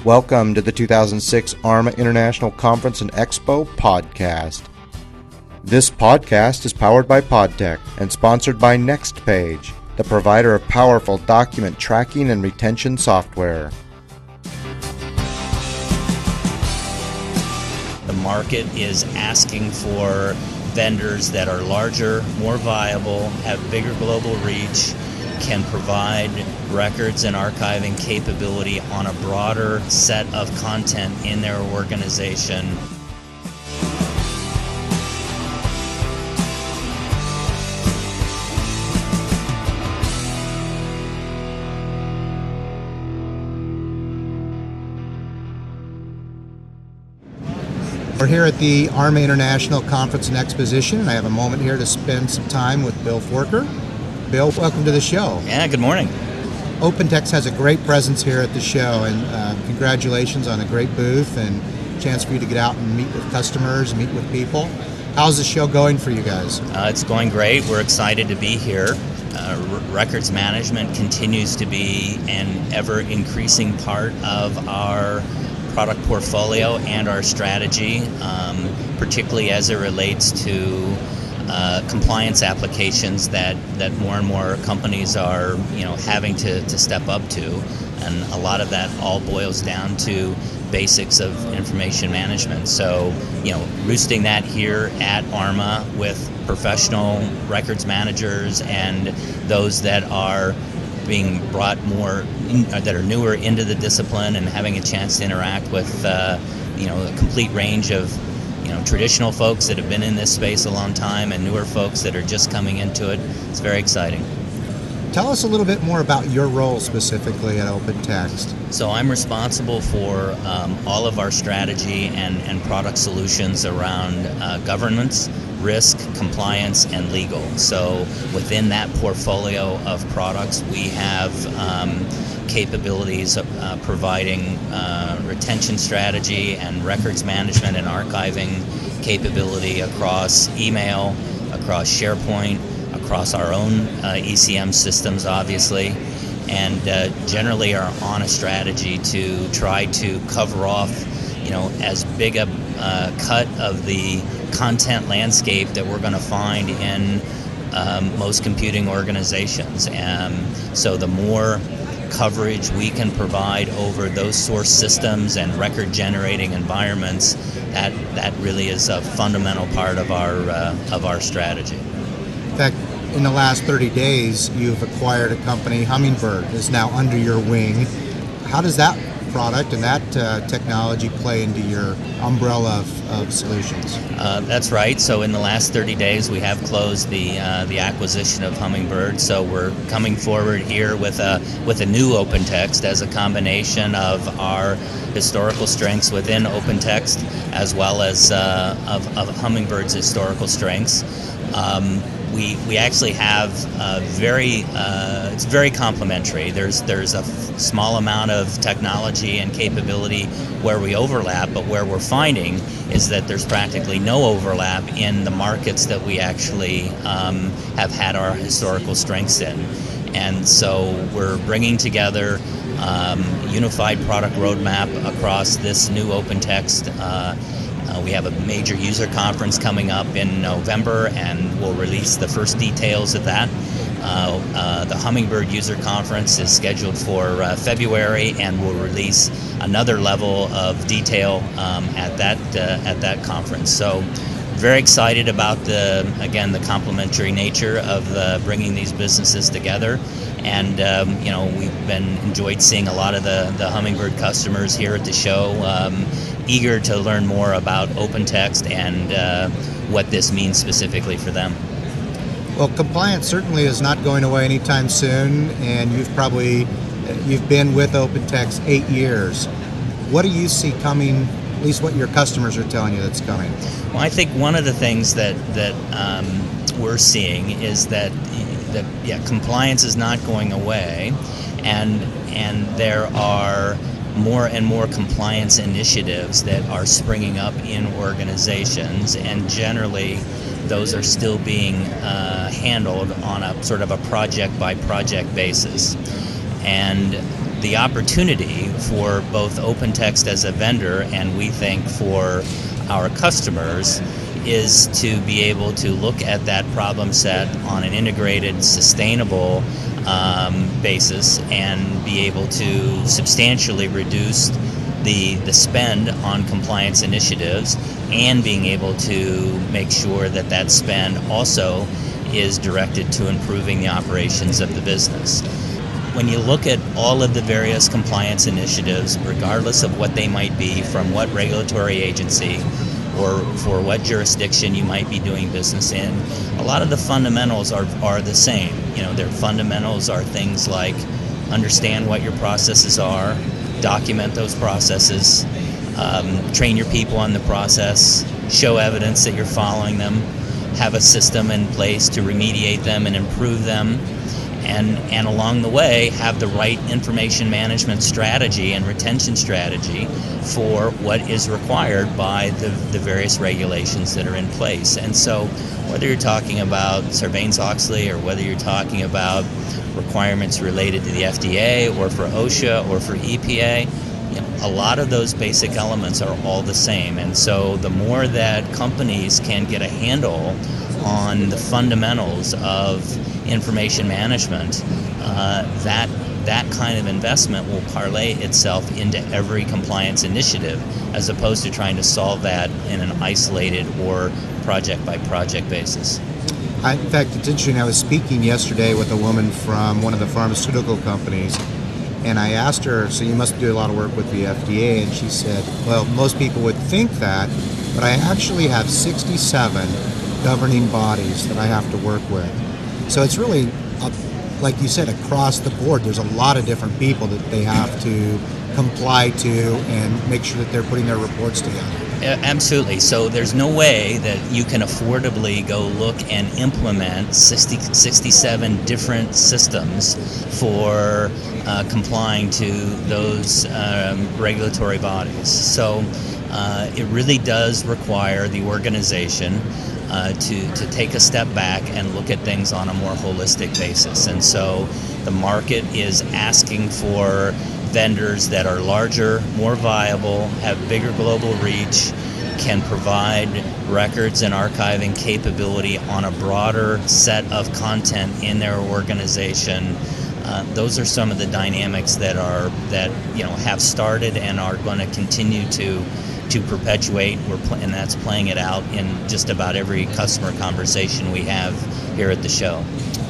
Welcome to the 2006 ARMA International Conference and Expo podcast. This podcast is powered by PodTech and sponsored by NextPage, the provider of powerful document tracking and retention software. The market is asking for vendors that are larger, more viable, have bigger global reach, can provide records and archiving capability on a broader set of content in their organization. We're here at the ARMA International Conference and Exposition, and I have a moment here to spend some time with Bill Forker. Bill, welcome to the show. Yeah, good morning. OpenText has a great presence here at the show, and congratulations on a great booth and chance for you to get out and meet with customers, meet with people. How's the show going for you guys? It's going great. We're excited to be here. Records management continues to be an ever-increasing part of our product portfolio and our strategy, particularly as it relates to compliance applications that more and more companies are having to step up to, and a lot of that all boils down to basics of information management. So roosting that here at ARMA with professional records managers and those that are being brought that are newer into the discipline and having a chance to interact with a complete range of traditional folks that have been in this space a long time and newer folks that are just coming into it. It's very exciting. Tell us a little bit more about your role specifically at OpenText. So I'm responsible for all of our strategy and product solutions around governance, risk, compliance, and legal. So within that portfolio of products, we have capabilities of providing retention strategy and records management and archiving capability across email, across SharePoint, across our own ECM systems, obviously, and generally are on a strategy to try to cover off as big a cut of the content landscape that we're going to find in most computing organizations. So the more coverage we can provide over those source systems and record generating environments, that really is a fundamental part of our strategy. In fact, in the last 30 days, you've acquired a company, Hummingbird, is now under your wing. How does that product and that technology play into your umbrella of solutions? That's right. So in the last 30 days, we have closed the acquisition of Hummingbird. So we're coming forward here with a new OpenText as a combination of our historical strengths within OpenText as well as of Hummingbird's historical strengths. We actually have it's very complementary. There's a small amount of technology and capability where we overlap, but where we're finding is that there's practically no overlap in the markets that we actually have had our historical strengths in. And so we're bringing together unified product roadmap across this new OpenText. We have a major user conference coming up in November, and we'll release the first details of that. The Hummingbird user conference is scheduled for February, and we'll release another level of detail at that conference. So very excited about the complementary nature of bringing these businesses together. And we've enjoyed seeing a lot of the Hummingbird customers here at the show, eager to learn more about OpenText and what this means specifically for them. Well, compliance certainly is not going away anytime soon, and you've been with OpenText 8 years. What do you see coming, at least what your customers are telling you that's coming? Well, I think one of the things that we're seeing is that compliance is not going away, and there are more and more compliance initiatives that are springing up in organizations, and generally those are still being handled on a sort of a project by project basis. And the opportunity for both OpenText as a vendor and we think for our customers is to be able to look at that problem set on an integrated, sustainable basis and be able to substantially reduce the spend on compliance initiatives, and being able to make sure that that spend also is directed to improving the operations of the business. When you look at all of the various compliance initiatives, regardless of what they might be, from what regulatory agency or for what jurisdiction you might be doing business in, a lot of the fundamentals are the same. You know, their fundamentals are things like understand what your processes are, document those processes, train your people on the process, show evidence that you're following them, have a system in place to remediate them and improve them, and along the way have the right information management strategy and retention strategy for what is required by the various regulations that are in place. And so whether you're talking about Sarbanes-Oxley or whether you're talking about requirements related to the FDA or for OSHA or for EPA, you know, a lot of those basic elements are all the same. And so the more that companies can get a handle on the fundamentals of information management, that kind of investment will parlay itself into every compliance initiative, as opposed to trying to solve that in an isolated or project by project basis. In fact, it's interesting. I was speaking yesterday with a woman from one of the pharmaceutical companies, and I asked her, so you must do a lot of work with the FDA, and she said, well, most people would think that, but I actually have 67 governing bodies that I have to work with. So it's really, like you said, across the board. There's a lot of different people that they have to comply to and make sure that they're putting their reports together. Absolutely. So there's no way that you can affordably go look and implement 67 different systems for complying to those regulatory bodies. So it really does require the organization to take a step back and look at things on a more holistic basis. And so the market is asking for vendors that are larger, more viable, have bigger global reach, can provide records and archiving capability on a broader set of content in their organization. Those are some of the dynamics that have started and are going to continue to perpetuate, and that's playing it out in just about every customer conversation we have here at the show.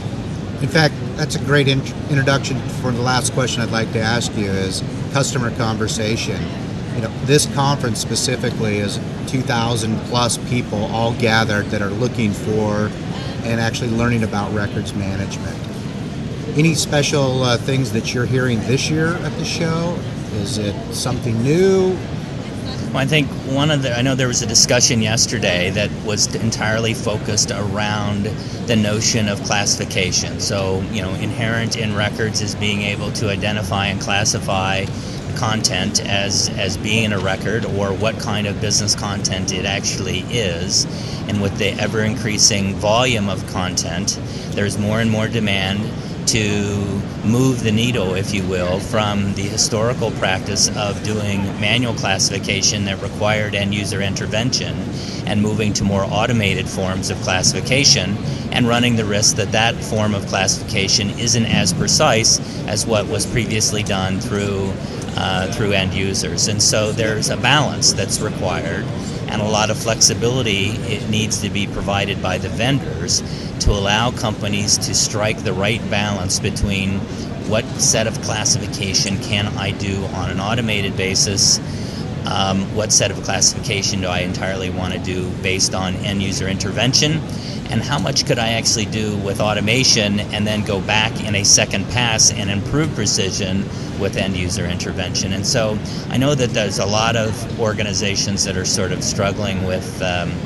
In fact, that's a great introduction for the last question I'd like to ask you is customer conversation. You know, this conference specifically is 2,000 plus people all gathered that are looking for and actually learning about records management. Any special things that you're hearing this year at the show? Is it something new? Well, I think I know there was a discussion yesterday that was entirely focused around the notion of classification. So, you know, inherent in records is being able to identify and classify content as being in a record, or what kind of business content it actually is. And with the ever-increasing volume of content, there's more and more demand to move the needle, if you will, from the historical practice of doing manual classification that required end-user intervention and moving to more automated forms of classification, and running the risk that that form of classification isn't as precise as what was previously done through end users. And so there's a balance that's required, and a lot of flexibility it needs to be provided by the vendors to allow companies to strike the right balance between what set of classification can I do on an automated basis, what set of classification do I entirely want to do based on end user intervention, and how much could I actually do with automation and then go back in a second pass and improve precision with end user intervention. And so I know that there's a lot of organizations that are sort of struggling with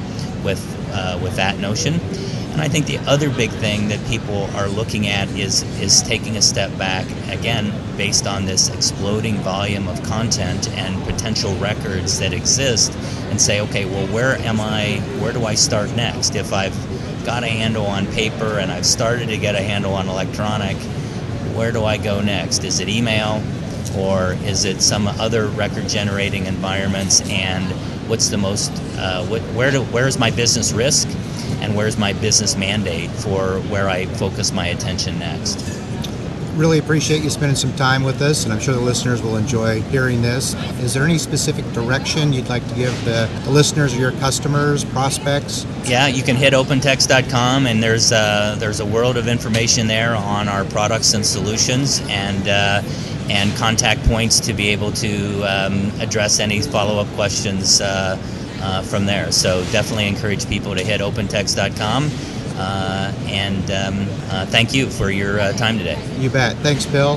that notion. And I think the other big thing that people are looking at is taking a step back, again, based on this exploding volume of content and potential records that exist, and say, okay, well, where do I start next? If I've got a handle on paper and I've started to get a handle on electronic, where do I go next? Is it email? or is it some other record generating environments? And what's the most where's my business risk, and where's my business mandate for where I focus my attention next? Really appreciate you spending some time with us, and I'm sure the listeners will enjoy hearing this. Is there any specific direction you'd like to give the listeners or your customers, prospects? Yeah, you can hit opentext.com, and there's a world of information there on our products and solutions, and contact points to be able to address any follow-up questions from there. So definitely encourage people to hit opentext.com. And thank you for your time today. You bet. Thanks, Bill.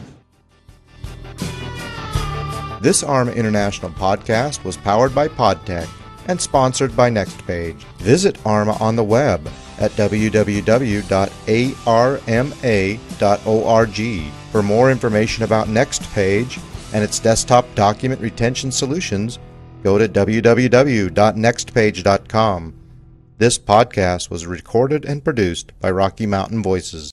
This ARMA International podcast was powered by PodTech and sponsored by NextPage. Visit ARMA on the web at www.arma.org. For more information about NextPage and its desktop document retention solutions, go to www.nextpage.com. This podcast was recorded and produced by Rocky Mountain Voices.